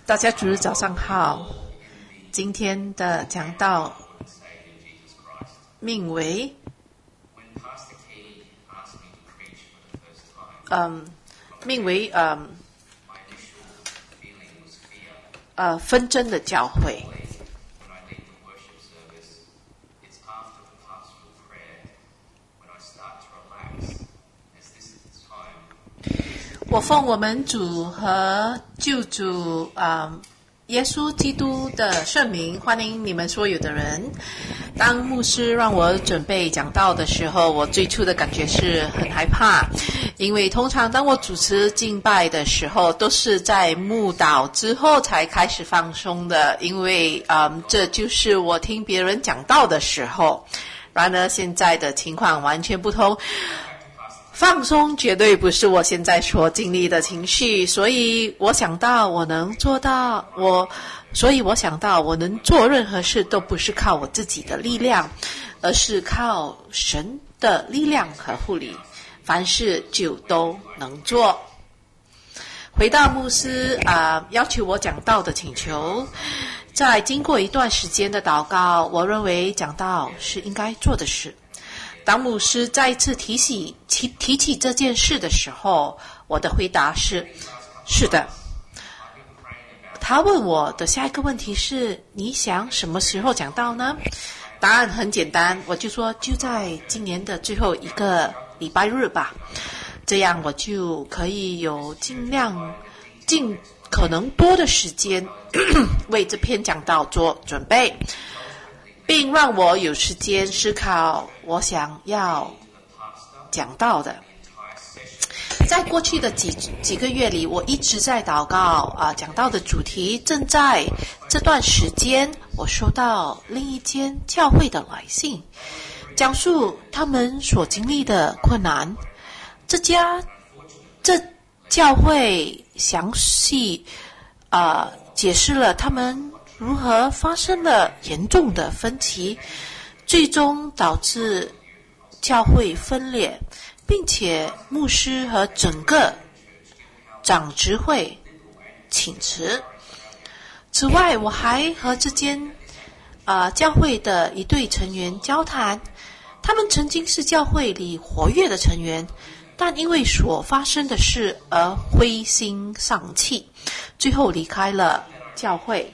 大家主日早上好，今天的讲道命为纷争的教会。我奉我们主和救主耶稣基督的圣名，欢迎你们所有的人。当牧师让我准备讲道的时候，我最初的感觉是很害怕，因为通常当我主持敬拜的时候，都是在牧祷之后才开始放松的，因为这就是我听别人讲道的时候。然而现在的情况完全不同，放松绝对不是我现在所经历的情绪，所以我想到我能做任何事都不是靠我自己的力量，而是靠神的力量和护理，凡事就都能做。回到牧师要求我讲道的请求，在经过一段时间的祷告，我认为讲道是应该做的事。当牧师再一次提起这件事的时候，我的回答是的。他问我的下一个问题是，你想什么时候讲道呢？答案很简单，我就说就在今年的最后一个礼拜日吧，这样我就可以有尽可能多的时间为这篇讲道做准备，并让我有时间思考我想要讲到的。在过去的几个月里，我一直在祷告讲到的主题。正在这段时间，我收到另一间教会的来信，讲述他们所经历的困难。这教会详细解释了他们如何发生了严重的分歧，最终导致教会分裂，并且牧师和整个长执会请辞。此外，我还和这间教会的一对成员交谈，他们曾经是教会里活跃的成员，但因为所发生的事而灰心丧气，最后离开了教会。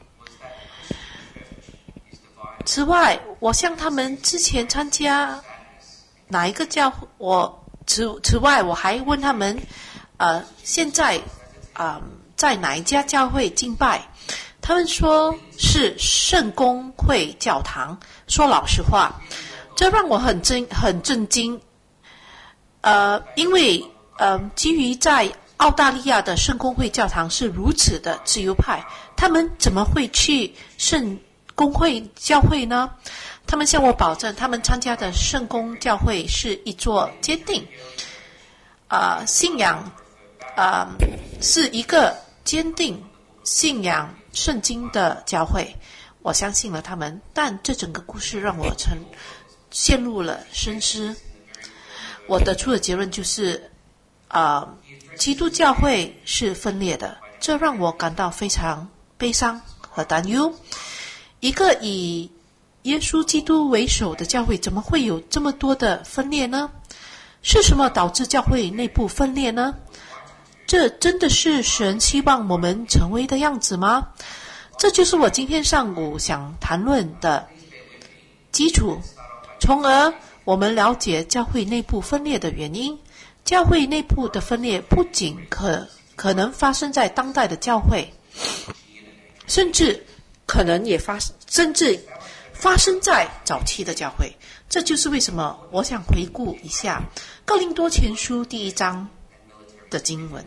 此外，我向他们之前参加哪一个教会，此外我还问他们现在在哪一家教会敬拜，他们说是圣公会教堂。说老实话，这让我很震惊，因为基于在澳大利亚的圣公会教堂是如此的自由派，他们怎么会去圣公会教会呢？他们向我保证，他们参加的圣公教会是一座坚定信仰是一个坚定信仰圣经的教会。我相信了他们，但这整个故事让我陷入了深思。我得出的结论就是基督教会是分裂的，这让我感到非常悲伤和担忧。一个以耶稣基督为首的教会怎么会有这么多的分裂呢？是什么导致教会内部分裂呢？这真的是神希望我们成为的样子吗？这就是我今天上午想谈论的基础，从而我们了解教会内部分裂的原因。教会内部的分裂不仅可能发生在当代的教会，甚至发生在早期的教会。这就是为什么我想回顾一下哥林多前书第1章的经文。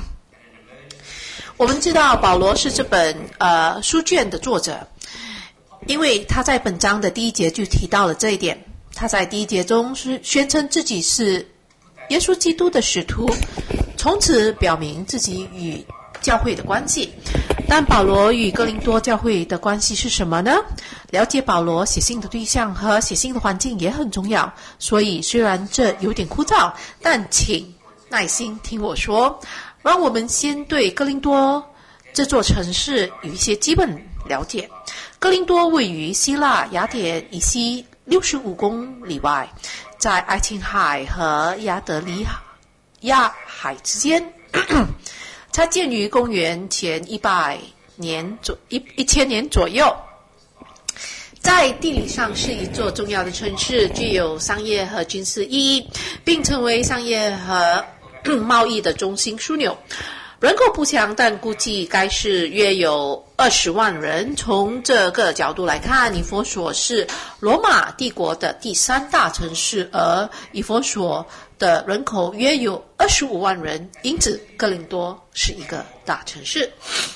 我们知道保罗是这本书卷的作者，因为他在本章的第1节就提到了这一点。他在第1节中是宣称自己是耶稣基督的使徒，从此表明自己与教会的关系。但保罗与哥林多教会的关系是什么呢？了解保罗写信的对象和写信的环境也很重要，所以虽然这有点枯燥，但请耐心听我说。让我们先对哥林多这座城市有一些基本了解。哥林多位于希腊雅典以西65公里外，在爱琴海和亚得里亚海之间。它建于公元前1000年左右。在地理上是一座重要的城市，具有商业和军事意义，并成为商业和贸易的中心枢纽。人口不详，但估计该市约有20万人。从这个角度来看，以弗所是罗马帝国的第3大城市，而以弗所的人口约有25万人，因此哥林多是一个大城市。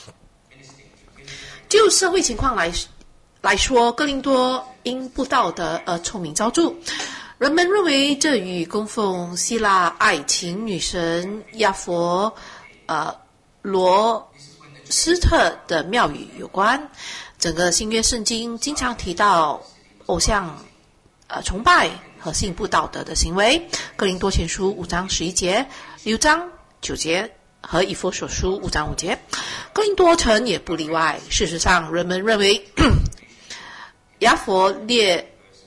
就社会情况来说，哥林多因不道德而臭名昭著。人们认为这与供奉希腊爱情女神亚佛罗斯特的庙宇有关。整个新约圣经经常提到偶像崇拜和性不道德的行为。哥林多前书5章11节、6章9节和以弗所书5章5节。哥林多城也不例外。事实上，人们认为亚佛列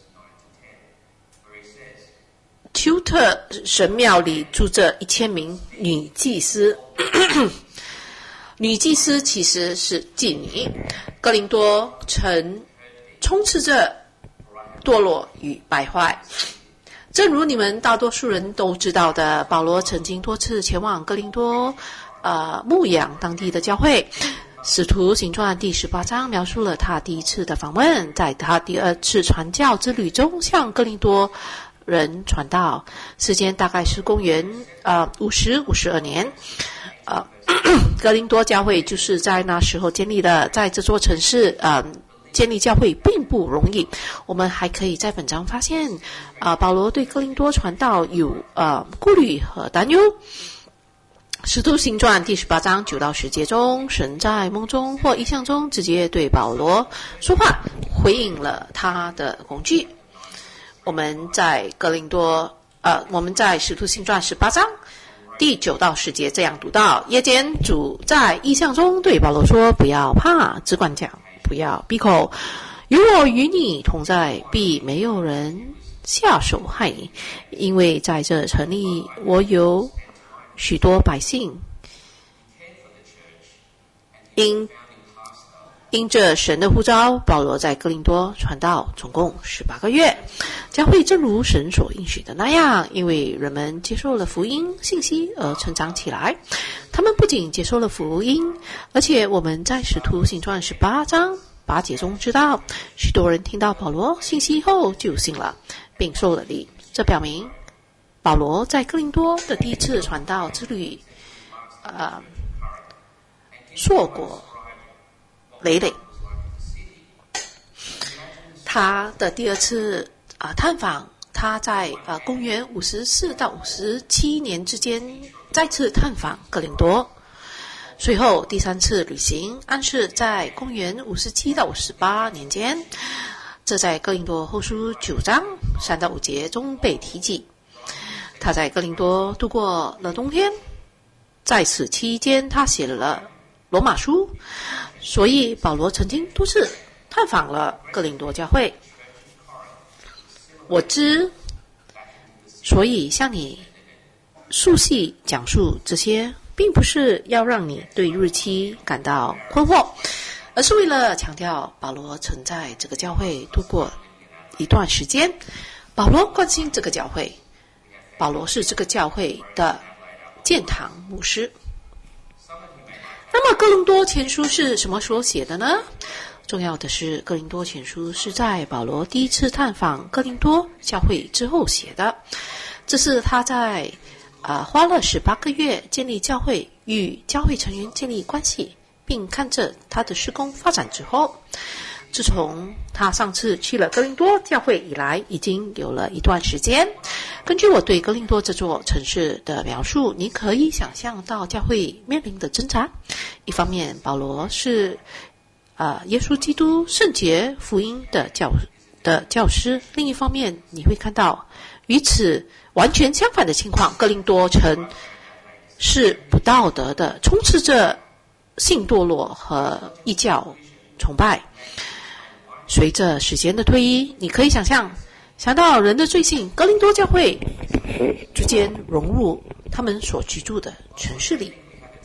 丘特神庙里住着1000名女祭司。女祭司其实是妓女。哥林多城充斥着堕落与败坏。正如你们大多数人都知道的，保罗曾经多次前往哥林多牧养当地的教会。使徒行传第18章描述了他第一次的访问，在他第2次传教之旅中向哥林多人传道，时间大概是公元52年。哥林多教会就是在那时候建立的。在这座城市建立教会并不容易。我们还可以在本章发现保罗对哥林多传道有顾虑和担忧。使徒行传第18章9到10节中，神在梦中或异象中直接对保罗说话，回应了他的恐惧。我们在使徒行传18章第9到10节这样读到：夜间主在异象中对保罗说，不要怕，只管讲，不要闭口，有我与你同在，必没有人下手害你，因为在这城里我有许多百姓，因着神的呼召，保罗在哥林多传道总共18个月。教会正如神所应许的那样，因为人们接受了福音信息而成长起来。他们不仅接受了福音，而且我们在使徒行传18章8节中知道，许多人听到保罗信息后就信了，并受了力。这表明保罗在哥林多的第一次传道之旅硕果累累。他的第2次探访，他在公元54到57年之间再次探访哥林多。随后第3次旅行安是在公元57到58年间，这在哥林多后书9章3到5节中被提及。他在哥林多度过了冬天，在此期间他写了罗马书，所以保罗曾经多次探访了哥林多教会。我知，所以向你述细讲述这些，并不是要让你对日期感到困惑，而是为了强调保罗曾在这个教会度过一段时间。保罗关心这个教会，保罗是这个教会的建堂牧师。那么哥林多前书是什么时候写的呢？重要的是，哥林多前书是在保罗第一次探访哥林多教会之后写的。这是他在花了18个月建立教会，与教会成员建立关系，并看着他的事工发展之后。自从他上次去了哥林多教会以来，已经有了一段时间。根据我对哥林多这座城市的描述，你可以想象到教会面临的挣扎。一方面，保罗是耶稣基督圣洁福音的教师；另一方面，你会看到与此完全相反的情况。哥林多城是不道德的，充斥着性堕落和异教崇拜。随着时间的推移，你可以想到人的罪性，哥林多教会逐渐融入他们所居住的城市里。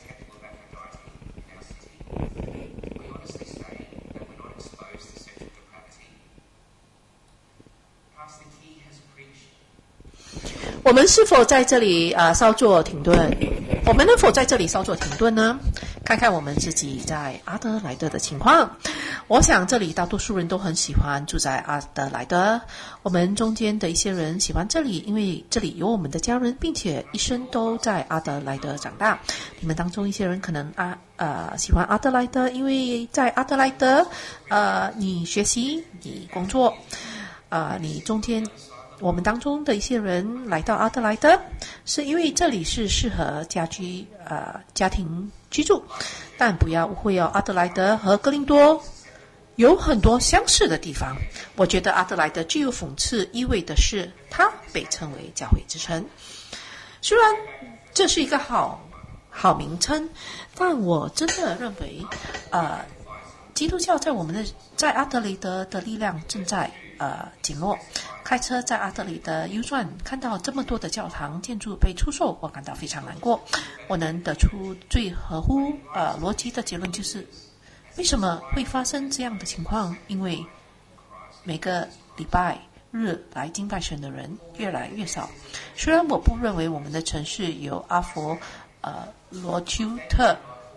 我们是否在这里稍作停顿？我们能否在这里稍作停顿呢？看看我们自己在阿德莱德的情况。我想这里大多数人都很喜欢住在阿德莱德。我们中间的一些人喜欢这里，因为这里有我们的家人，并且一生都在阿德莱德长大。你们当中一些人可能喜欢阿德莱德，因为在阿德莱德你学习，你工作，你中间。我们当中的一些人来到阿德莱德，是因为这里是适合家庭居住，但不要误会哦，阿德莱德和哥林多有很多相似的地方。我觉得阿德莱德具有讽刺意味的是，它被称为教会之城。虽然这是一个好名称，但我真的认为，基督教在阿德莱德的力量正在减弱。开车在阿德里的 U 转，看到这么多的教堂建筑被出售，我感到非常难过。我能得出最合乎逻辑的结论就是，为什么会发生这样的情况？因为每个礼拜日来敬拜神的人越来越少。虽然我不认为我们的城市有阿佛罗丘特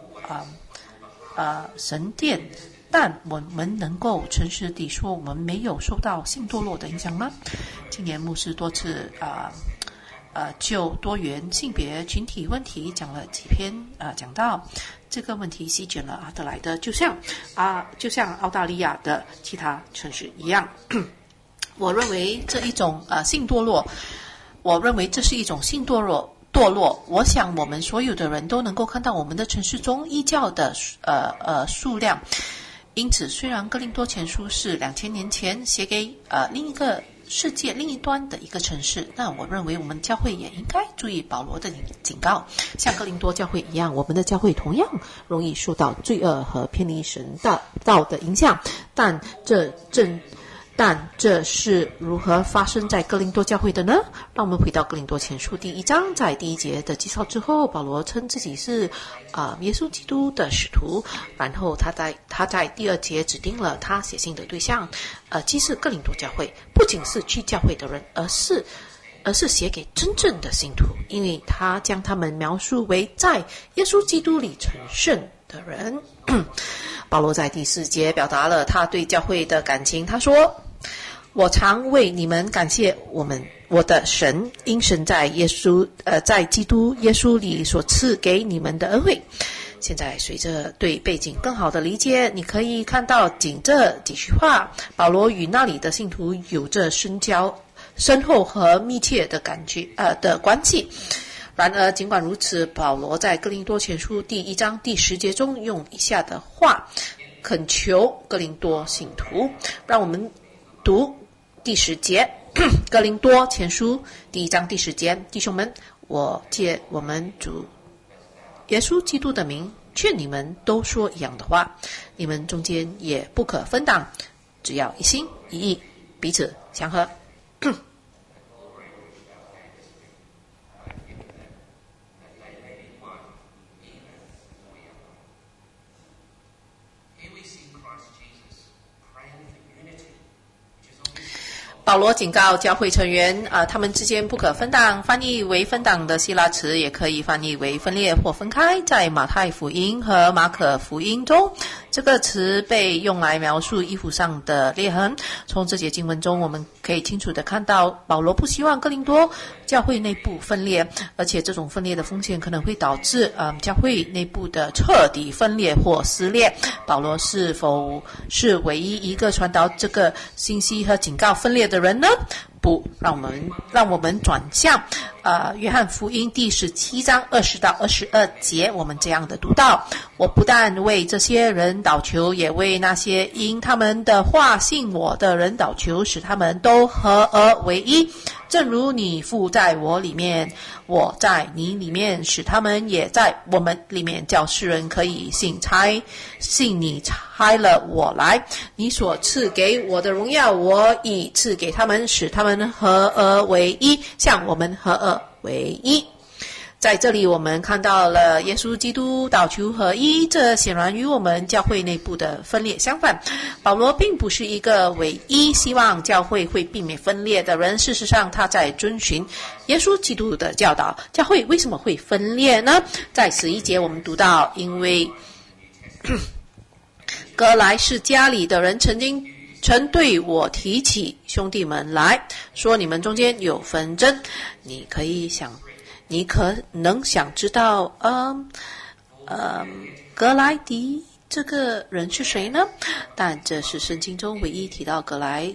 神殿，但我们能够诚实地说，我们没有受到性堕落的影响吗？今年牧师多次就多元性别群体问题讲了几篇讲到这个问题席卷了阿德莱德，就像澳大利亚的其他城市一样。我认为这一种性堕落，我认为这是一种性堕落。我想我们所有的人都能够看到我们的城市中异教的数量。因此，虽然哥林多前书是2000年前写给另一个世界另一端的一个城市，但我认为我们教会也应该注意保罗的警告，像哥林多教会一样，我们的教会同样容易受到罪恶和偏离神道的影响。但这是如何发生在哥林多教会的呢？让我们回到哥林多前书第1章，在第1节的介绍之后，保罗称自己是耶稣基督的使徒，然后他在第2节指定了他写信的对象，既是哥林多教会，不仅是去教会的人，而是写给真正的信徒，因为他将他们描述为在耶稣基督里成圣的人。保罗在第4节表达了他对教会的感情，他说：我常为你们感谢我的神，因神在基督耶稣里所赐给你们的恩惠。现在随着对背景更好的理解，你可以看到仅这几句话，保罗与那里的信徒有着深厚和密切的关系。然而尽管如此，保罗在哥林多前书第1章第10节中用以下的话恳求哥林多信徒。让我们读第10节，哥林多前书第1章第10节，弟兄们，我借我们主耶稣基督的名劝你们都说一样的话，你们中间也不可分党，只要一心一意，彼此相合。保罗警告教会成员他们之间不可分党，翻译为分党的希腊词也可以翻译为分裂或分开。在马太福音和马可福音中，这个词被用来描述衣服上的裂痕。从这节经文中，我们可以清楚地看到保罗不希望哥林多教会内部分裂，而且这种分裂的风险可能会导致教会内部的彻底分裂或撕裂。保罗是否是唯一一个传导这个信息和警告分裂的人呢？不，让我们转向约翰福音第17章20到22节，我们这样的读到：我不但为这些人祷求，也为那些因他们的话信我的人祷求，使他们都合而为一，正如你父在我里面，我在你里面，使他们也在我们里面，叫世人可以信你差了我来。你所赐给我的荣耀，我已赐给他们，使他们合而为一，像我们合而为一。在这里我们看到了耶稣基督祷求合一，这显然与我们教会内部的分裂相反。保罗并不是一个唯一希望教会会避免分裂的人，事实上他在遵循耶稣基督的教导。教会为什么会分裂呢？在11节我们读到，因为革来世家里的人曾对我提起兄弟们来说，你们中间有纷争。你可能想知道格莱迪这个人是谁呢？但这是圣经中唯一提到格莱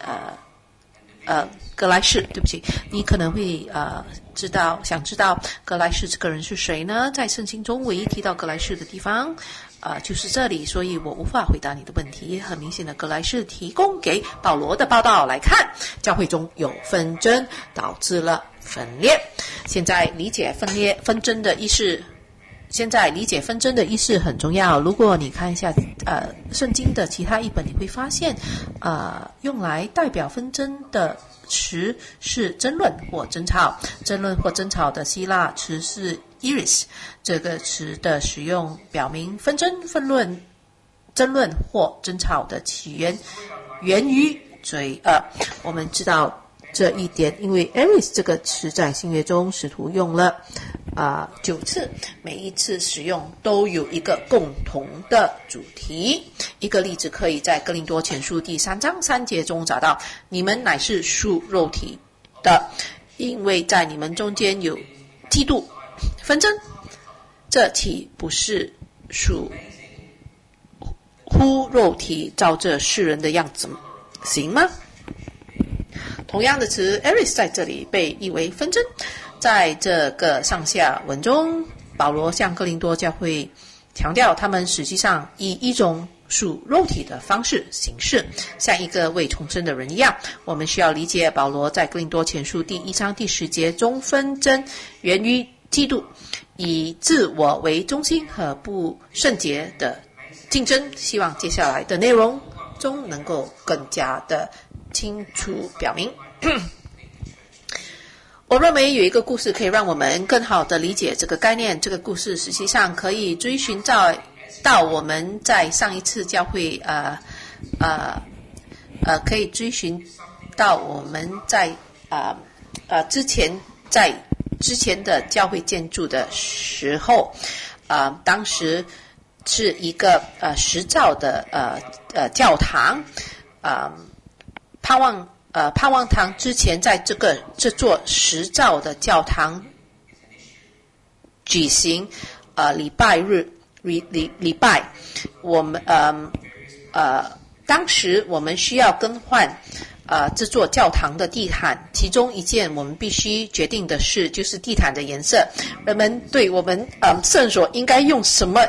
士，对不起，你可能会想知道格莱士这个人是谁呢？在圣经中唯一提到格莱士的地方就是这里，所以我无法回答你的问题。很明显的，格莱士提供给保罗的报道来看，教会中有纷争，导致了分裂。现在理解纷争的意思很重要。如果你看一下圣经的其他译本，你会发现用来代表纷争的词是争论或争吵。争论或争吵的希腊词是 eris， 这个词的使用表明纷争、争论或争吵的起源于罪恶。我们知道这一点，因为 eris 这个词在新约中使徒用了9次，每一次使用都有一个共同的主题。一个例子可以在哥林多前书第3章3节中找到：你们乃是属肉体的，因为在你们中间有嫉妒纷争，这岂不是属乎肉体，照着世人的样子行吗？同样的词 eris 在这里被译为纷争。在这个上下文中，保罗向哥林多教会强调，他们实际上以一种属肉体的方式行事，像一个未重生的人一样。我们需要理解保罗在哥林多前书第1章第10节中，纷争源于嫉妒，以自我为中心和不圣洁的竞争。希望接下来的内容中能够更加的清楚表明。我认为有一个故事可以让我们更好的理解这个概念。这个故事实际上可以追寻到我们在上一次教会可以追寻到我们在之前的教会建筑的时候，当时是一个石造的教堂，盼望堂之前在这座石造的教堂举行礼拜，我们当时我们需要更换这座教堂的地毯，其中一件我们必须决定的事就是地毯的颜色。人们对我们圣所应该用什么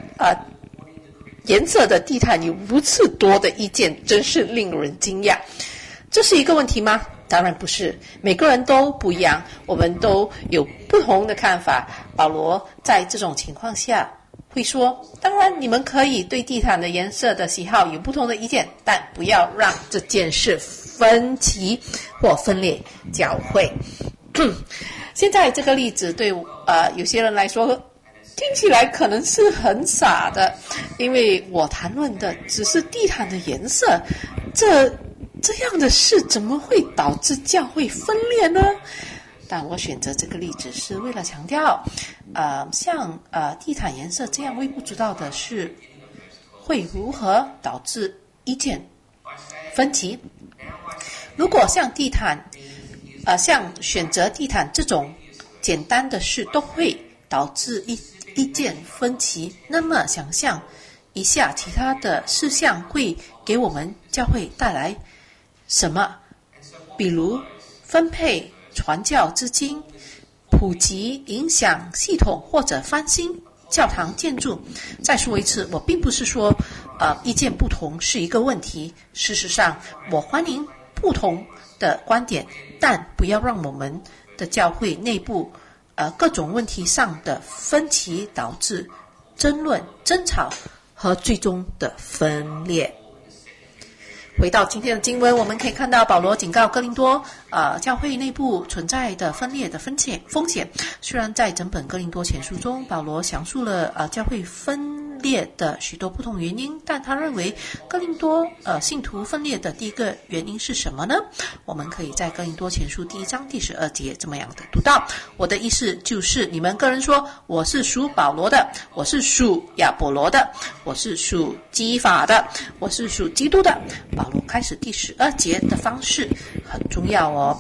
颜色的地毯有如此多的意见，真是令人惊讶。这是一个问题吗？当然不是，每个人都不一样，我们都有不同的看法。保罗在这种情况下会说，当然你们可以对地毯的颜色的喜好有不同的意见，但不要让这件事分歧或分裂教会。现在这个例子对有些人来说听起来可能是很傻的，因为我谈论的只是地毯的颜色，这样的事怎么会导致教会分裂呢？但我选择这个例子是为了强调像地毯颜色这样微不足道的事会如何导致意见分歧。如果像选择地毯这种简单的事都会导致意见分歧，那么想象一下其他的事项会给我们教会带来什么？比如分配传教资金、 普及影响系统或者翻新教堂建筑。再说一次，我并不是说意见不同是一个问题。事实上，我欢迎不同的观点，但不要让我们的教会内部各种问题上的分歧导致争论、争吵和最终的分裂。回到今天的经文，我们可以看到保罗警告哥林多教会内部存在的分裂的风险。虽然在整本哥林多前书中，保罗详述了教会分裂的许多不同原因，但他认为哥林多信徒分裂的第一个原因是什么呢？我们可以在哥林多前书第1章第12节这么样的读到：我的意思就是你们个人说，我是属保罗的，我是属亚波罗的，我是属基法的，我是属基督的。保罗开始第12节的方式很重要哦。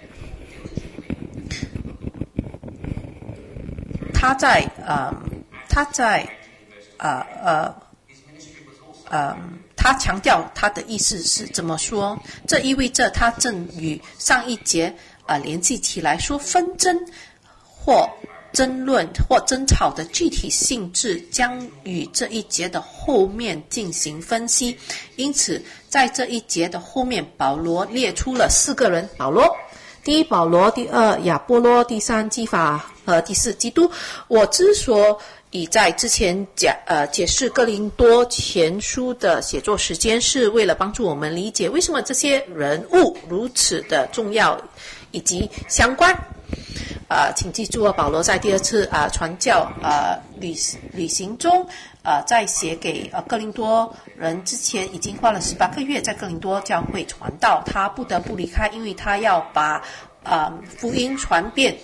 他强调他的意思是怎么说？这意味着他正与上一节联系起来，说纷争或争论或争吵的具体性质将与这一节的后面进行分析。因此在这一节的后面，保罗列出了4个人：保罗，第1保罗，第2亚波罗，第3基法和第4基督。我之所以在之前解释哥林多前书的写作时间，是为了帮助我们理解为什么这些人物如此的重要以及相关。请记住保罗在第2次传教旅行中，在写给哥林多人之前，已经花了18个月在哥林多教会传道。他不得不离开，因为他要把福音传遍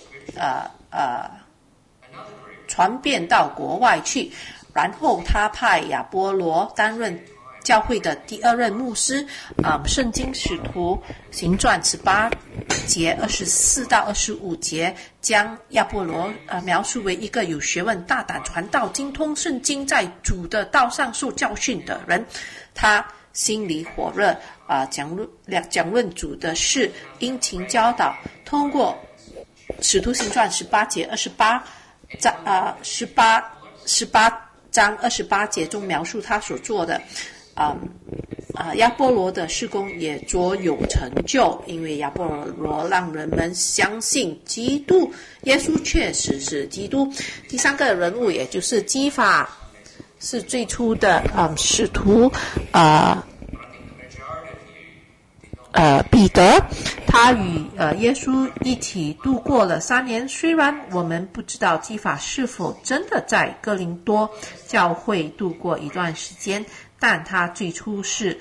到国外去。然后他派亚波罗担任教会的第2任牧师。圣经使徒行传18节24到25节将亚波罗描述为一个有学问、大胆传道、精通圣经，在主的道上受教训的人。他心里火热，讲论主的事，殷勤教导。通过使徒行传18节28章28节中描述他所做的。亚波罗的事工也卓有成就，因为亚波罗让人们相信基督，耶稣确实是基督。第3个人物，也就是基法，是最初的使徒彼得，他与耶稣一起度过了3年。虽然我们不知道基法是否真的在哥林多教会度过一段时间，但他最初是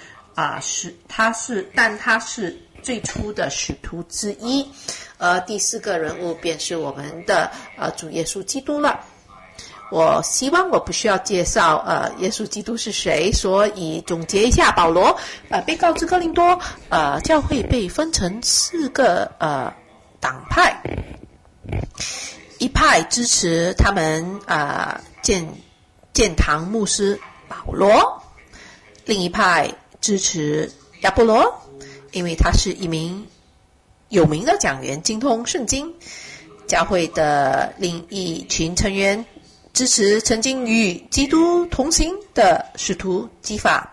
最初的使徒之一。第4个人物便是我们的主耶稣基督了。我希望我不需要介绍耶稣基督是谁，所以总结一下，保罗被告知哥林多教会被分成4个党派。一派支持他们建堂牧师保罗，另一派支持亚波罗，因为他是一名有名的讲员，精通圣经。教会的另一群成员支持曾经与基督同行的使徒基法。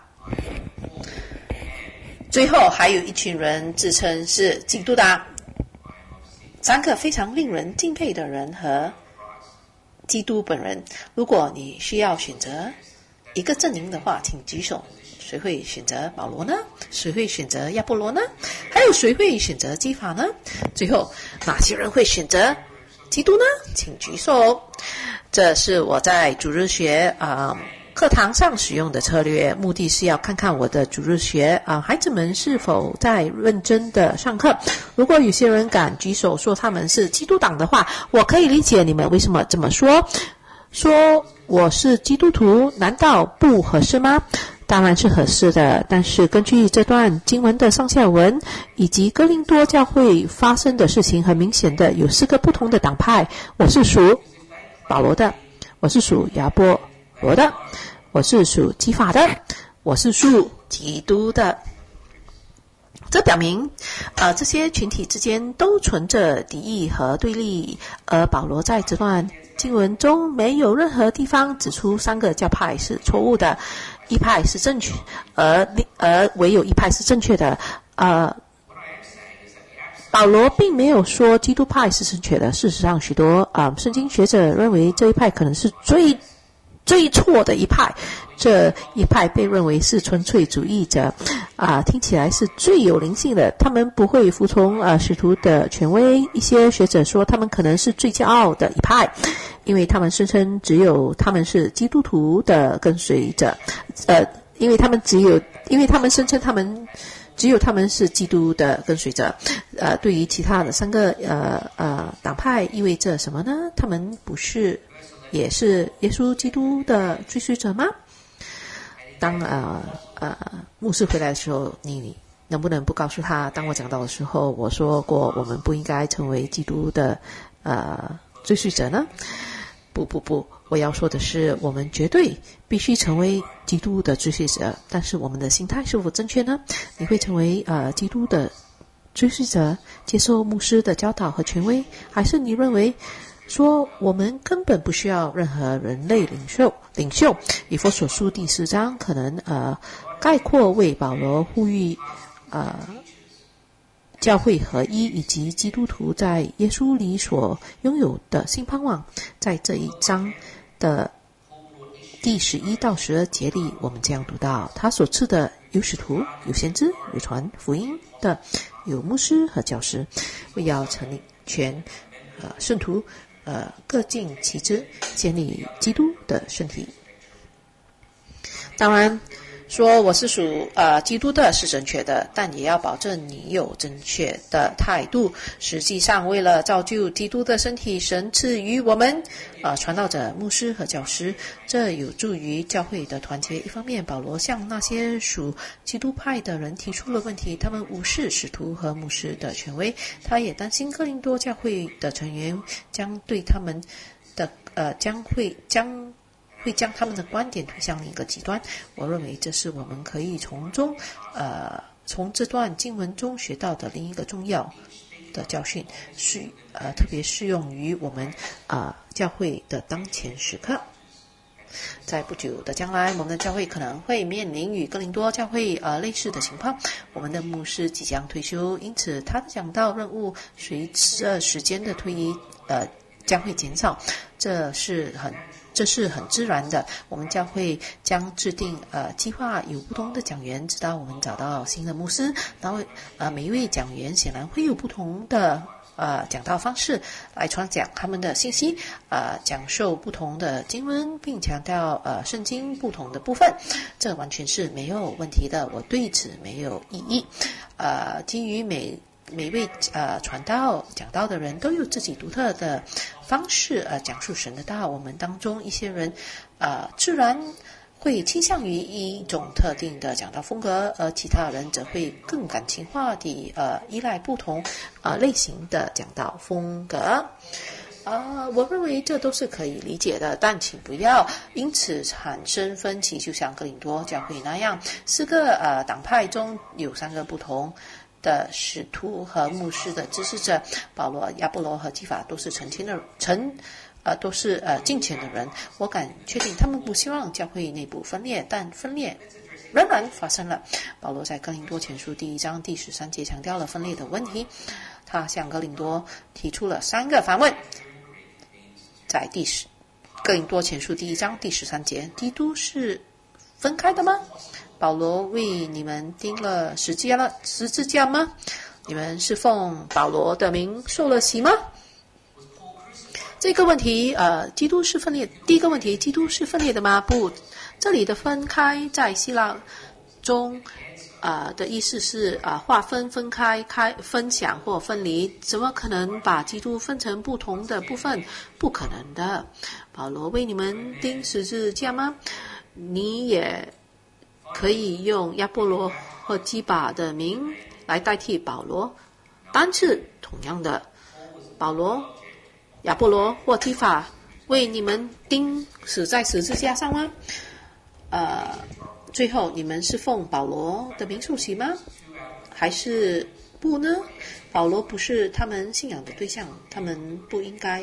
最后还有一群人自称是基督党。3个非常令人敬佩的人和基督本人。如果你需要选择一个阵营的话，请举手。谁会选择保罗呢？谁会选择亚波罗呢？还有谁会选择基法呢？最后哪些人会选择基督呢？请举手。这是我在主日学课堂上使用的策略，目的是要看看我的主日学孩子们是否在认真的上课。如果有些人敢举手说他们是基督党的话，我可以理解你们为什么这么说。说我是基督徒难道不合适吗？当然是合适的，但是根据这段经文的上下文以及哥林多教会发生的事情，很明显的有4个不同的党派。我是属保罗的，我是属亚波罗的，我是属基法的，我是属基督的。 这表明这些群体之间都存着敌意和对立，而保罗在这段经文中没有任何地方指出三个教派是错误的，一派是正确，而唯有一派是正确的。保罗并没有说基督派是正确的，事实上许多圣经学者认为这一派可能是最错的一派，这一派被认为是纯粹主义者，听起来是最有灵性的，他们不会服从使徒的权威。一些学者说他们可能是最骄傲的一派，因为他们声称只有他们是基督徒的跟随者，因为他们声称只有他们是基督的跟随者。对于其他的三个党派意味着什么呢？他们不是也是耶稣基督的追随者吗？当牧师回来的时候，你能不能不告诉他，当我讲到的时候我说过我们不应该成为基督的追随者呢？不，我要说的是我们绝对必须成为基督的追随者，但是我们的心态是否正确呢？你会成为基督的追随者，接受牧师的教导和权威，还是你认为说我们根本不需要任何人类领袖？以弗所书第4章可能概括为保罗呼吁教会合一以及基督徒在耶稣里所拥有的新盼望。在这一章的第11到12节里，我们这样读到：他所赐的有使徒，有先知，有传福音的，有牧师和教师，为要成全圣徒，各尽其职，建立基督的身体。当然说我是属基督的是正确的，但也要保证你有正确的态度。实际上为了造就基督的身体，神赐予我们传道者、牧师和教师，这有助于教会的团结。一方面，保罗向那些属基督派的人提出了问题，他们无视使徒和牧师的权威，他也担心哥林多教会的成员将对他们的会将他们的观点推向另一个极端。我认为这是我们可以从这段经文中学到的另一个重要的教训，特别适用于我们教会的当前时刻。在不久的将来，我们的教会可能会面临与哥林多教会类似的情况。我们的牧师即将退休，因此他的讲道任务随着时间的推移将会减少，这是很自然的。我们教会将制定计划，有不同的讲员，直到我们找到新的牧师。然后每一位讲员显然会有不同的讲道方式来传讲他们的信息，讲授不同的经文，并强调圣经不同的部分，这完全是没有问题的，我对此没有异议。基于每位传道讲道的人都有自己独特的方式讲述神的道，我们当中一些人自然会倾向于一种特定的讲道风格，而其他人则会更感情化地依赖不同类型的讲道风格。我认为这都是可以理解的，但请不要因此产生分歧，就像哥林多教会那样，4个党派中有3个不同的使徒和牧师的支持者，保罗、亚波罗和基法都是都是敬虔的人。我敢确定他们不希望教会内部分裂，但分裂仍然发生了。保罗在哥林多前书第1章第13节强调了分裂的问题，他向哥林多提出了3个反问。在哥林多前书第1章第13节，基督是分开的吗？保罗为你们钉了十字架吗？你们是奉保罗的名受了洗吗？这个问题基督是分裂。第一个问题，基督是分裂的吗？不，这里的分开在希腊中的意思是划分、分开、分享或分离，怎么可能把基督分成不同的部分？不可能的。保罗为你们钉十字架吗？你也可以用亚波罗和基法的名来代替保罗，单次同样的，保罗、亚波罗或基法为你们死在十字架上吗？最后你们是奉保罗的名受洗吗？ 还是不呢？保罗不是他们信仰的对象，他们不应该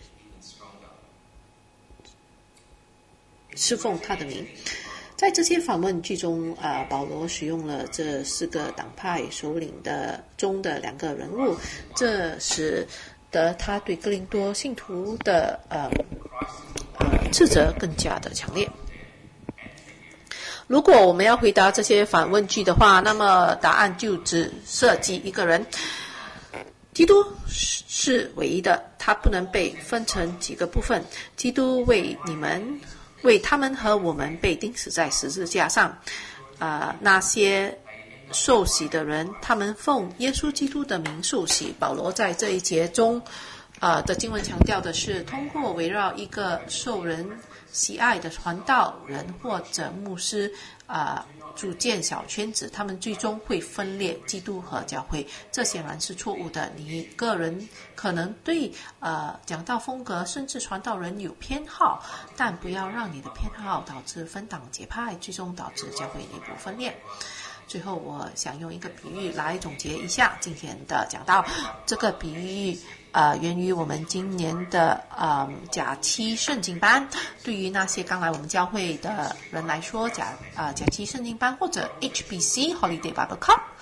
侍奉他的名。在这些访问句中，保罗使用了这4个党派首领中的2个人物，这使得他对哥林多信徒的斥责更加的强烈。如果我们要回答这些反问句的话，那么答案就只涉及一个人。基督是唯一的，他不能被分成几个部分。基督为他们和我们被钉死在十字架上。那些受洗的人，他们奉耶稣基督的名受洗。保罗在这一节中的经文强调的是，通过围绕一个受人喜爱的传道人或者牧师组建小圈子，他们最终会分裂基督和教会，这显然是错误的。你个人可能对讲道风格甚至传道人有偏好，但不要让你的偏好导致分党结派，最终导致教会内部分裂。最后我想用一个比喻来总结一下今天的讲道。这个比喻源于我们今年的假期圣经班。对于那些刚来我们教会的人来说，假期圣经班或者 HBC Holiday Bible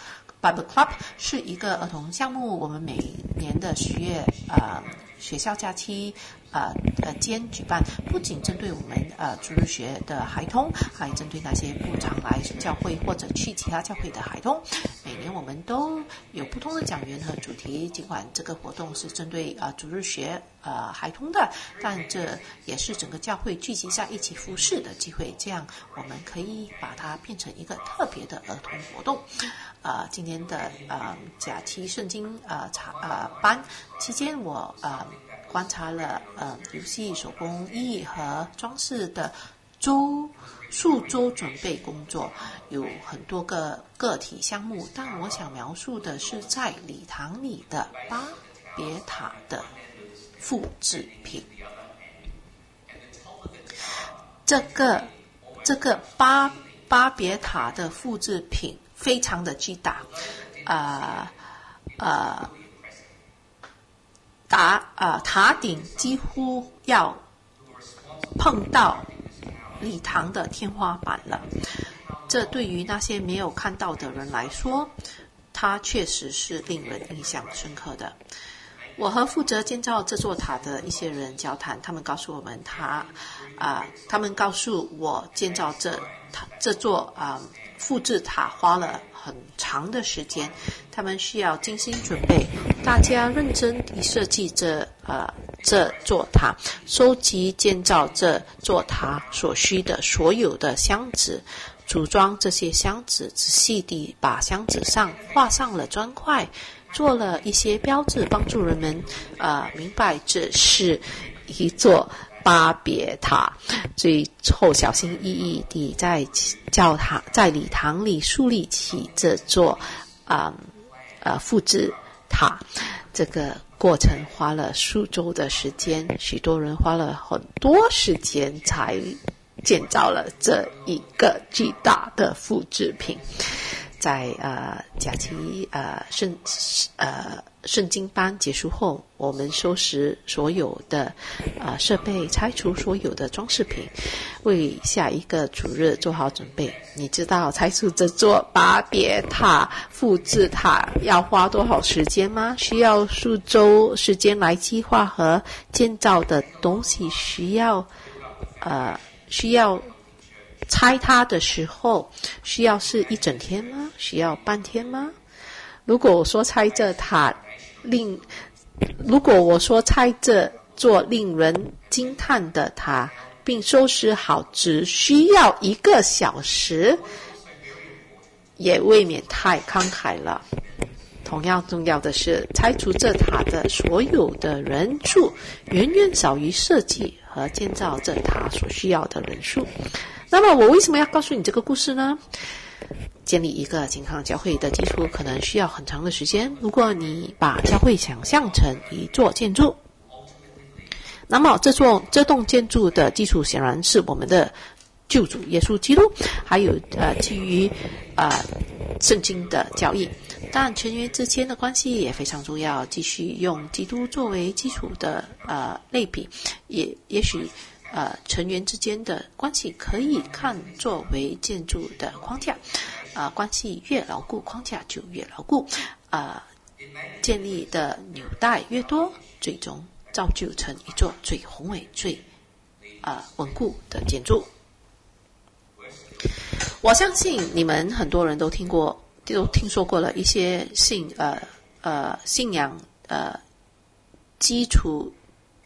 Club 是一个儿童项目。我们每年的10月学校假期间举办，不仅针对我们主日学的孩童，还针对那些不常来教会或者去其他教会的孩童。每年我们都有不同的讲员和主题，尽管这个活动是针对主日学孩童的，但这也是整个教会聚集在一起服侍的机会，这样我们可以把它变成一个特别的儿童活动。今年的假期圣经班期间，我观察了游戏、手工艺和装饰的数周准备工作，有很多个个体项目，但我想描述的是在礼堂里的巴别塔的复制品。这个巴别塔的复制品非常的巨大，塔顶几乎要碰到礼堂的天花板了。这对于那些没有看到的人来说，它确实是令人印象深刻的。我和负责建造这座塔的一些人交谈，他们告诉我们他们告诉我建造这座复制塔花了很长的时间，他们需要精心准备。大家认真地设计这座塔，收集建造这座塔所需的所有的箱子，组装这些箱子，仔细地把箱子上画上了砖块，做了一些标志，帮助人们明白这是一座巴别塔。最后小心翼翼地在礼堂里树立起这座复制塔。这个过程花了数周的时间，许多人花了很多时间才建造了这一个巨大的复制品。在假期圣经班结束后，我们收拾所有的设备，拆除所有的装饰品，为下一个主日做好准备。你知道拆除这座巴别塔复制塔要花多少时间吗？需要数周时间来计划和建造的东西，需要拆它的时候，需要是一整天吗？需要半天吗？如果我说拆这座令人惊叹的塔，并收拾好只需要1个小时，也未免太慷慨了。同样重要的是，拆除这塔的所有的人数远远少于设计和建造这塔所需要的人数。那么我为什么要告诉你这个故事呢？建立一个健康教会的基础可能需要很长的时间。如果你把教会想象成一座建筑，那么这栋建筑的基础显然是我们的救主耶稣基督，还有基于圣经的教义。 但成员之间的关系也非常重要，继续用基督作为基础的类比，也许成员之间的关系可以看作为建筑的框架，关系越牢固，框架就越牢固，建立的纽带越多，最终造就成一座最宏伟、最稳固的建筑。我相信你们很多人都听说过了一些信仰基础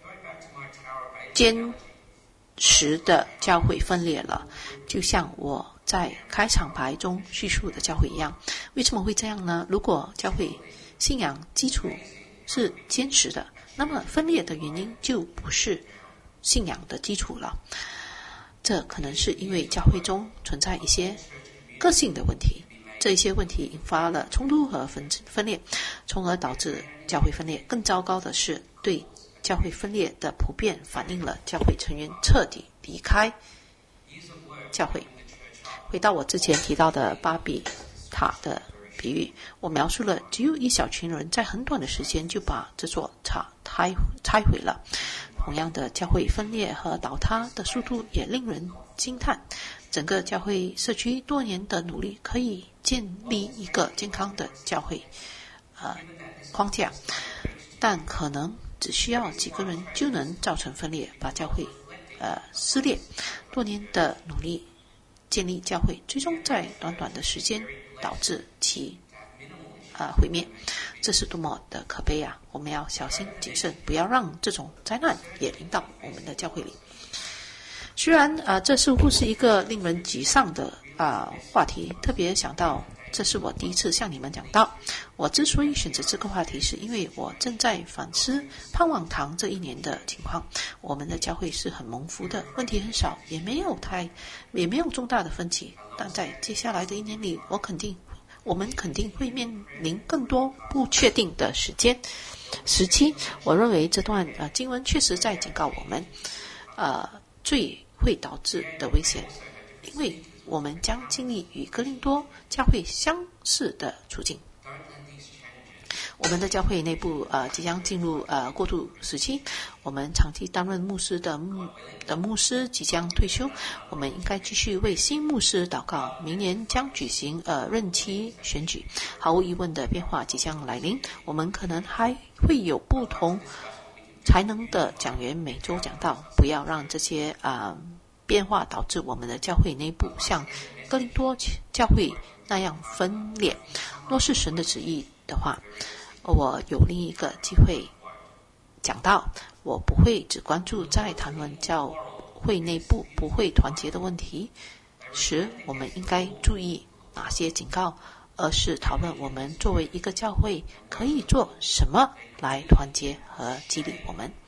坚实的教会分裂了，就像我在开场白中叙述的教会一样。为什么会这样呢？如果教会信仰基础是坚实的，那么分裂的原因就不是信仰的基础了。这可能是因为教会中存在一些个性的问题，这一些问题引发了冲突和分裂，从而导致教会分裂。更糟糕的是，对教会分裂的普遍反映了教会成员彻底离开教会。回到我之前提到的巴比塔的比喻，我描述了只有一小群人在很短的时间就把这座塔拆毁了。同样的，教会分裂和倒塌的速度也令人惊叹。整个教会社区多年的努力可以建立一个健康的教会框架，但可能只需要几个人就能造成分裂，把教会撕裂。多年的努力建立教会，最终在短短的时间导致其毁灭，这是多么的可悲啊！我们要小心谨慎，不要让这种灾难也临到我们的教会里。虽然这似乎是一个令人沮丧的话题，特别想到这是我第一次向你们讲到。我之所以选择这个话题，是因为我正在反思盼望堂这一年的情况。我们的教会是很蒙福的，问题很少，也没有重大的分歧。但在接下来的一年里，我们肯定会面临更多不确定的时期。我认为这段经文确实在警告我们最会导致的危险，因为我们将经历与哥林多教会相似的处境。我们的教会内部即将进入过渡时期，我们长期担任牧师的牧师即将退休，我们应该继续为新牧师祷告。明年将举行任期选举，毫无疑问的变化即将来临，我们可能还会有不同才能的讲员每周讲道，不要让这些变化导致我们的教会内部像哥林多教会那样分裂。若是神的旨意的话，我有另一个机会讲道，我不会只关注在谈论教会内部不会团结的问题时我们应该注意哪些警告，而是讨论我们作为一个教会可以做什么来团结和激励我们。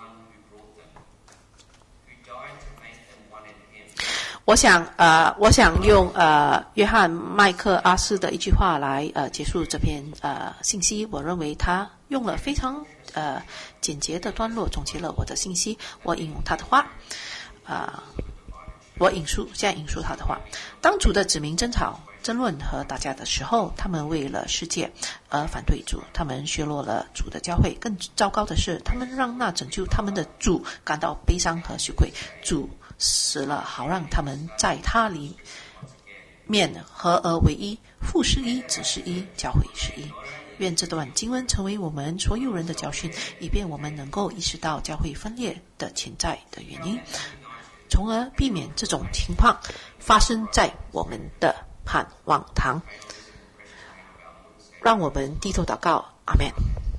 我想用约翰麦克阿瑟的一句话来结束这篇信息。我认为他用了非常简洁的段落总结了我的信息。我引用他的话，现在引述他的话：当主的子民争吵、争论和打架的时候，他们为了世界而反对主，他们削弱了主的教会。更糟糕的是，他们让那拯救他们的主感到悲伤和羞愧。主死了，好让他们在他里面合而为一，父是一，子是一，教会是一。愿这段经文成为我们所有人的教训，以便我们能够意识到教会分裂的潜在的原因，从而避免这种情况发生在我们的盼望堂。让我们低头祷告，阿们。